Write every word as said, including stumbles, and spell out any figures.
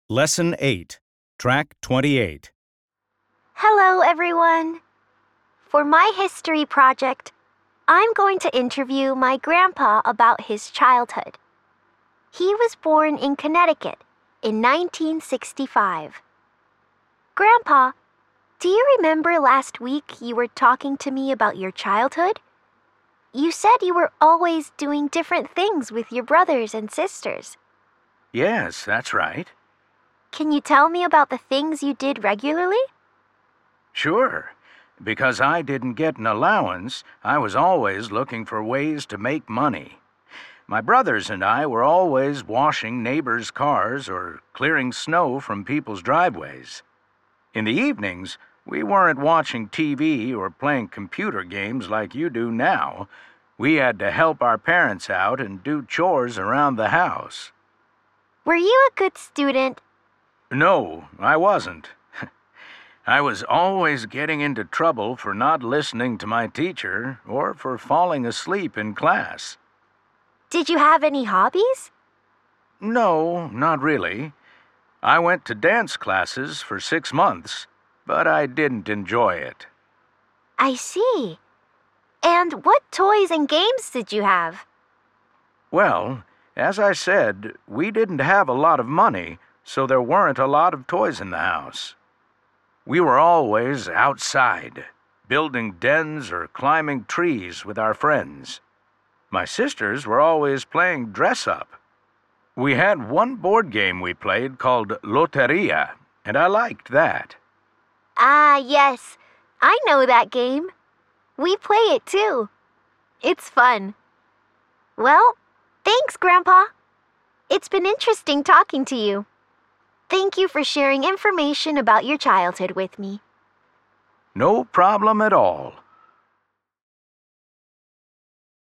Lesson eight, Track twenty-eight. Hello, everyone. For my history project, I'm going to interview my grandpa about his childhood. He was born in Connecticut in nineteen sixty-five. Grandpa, do you remember last week you were talking to me about your childhood? You said you were always doing different things with your brothers and sisters. Yes, that's right. Can you tell me about the things you did regularly? Sure. Because I didn't get an allowance, I was always looking for ways to make money. My brothers and I were always washing neighbors' cars or clearing snow from people's driveways. In the evenings, we weren't watching T V or playing computer games like you do now. We had to help our parents out and do chores around the house. Were you a good student? No, I wasn't. I was always getting into trouble for not listening to my teacher or for falling asleep in class. Did you have any hobbies? No, not really. I went to dance classes for six months, but I didn't enjoy it. I see. And what toys and games did you have? Well, as I said, we didn't have a lot of money, so there weren't a lot of toys in the house. We were always outside, building dens or climbing trees with our friends. My sisters were always playing dress-up. We had one board game we played called Loteria, and I liked that. Ah, yes. I know that game. We play it too. It's fun. Well, thanks, Grandpa. It's been interesting talking to you. Thank you for sharing information about your childhood with me. No problem at all.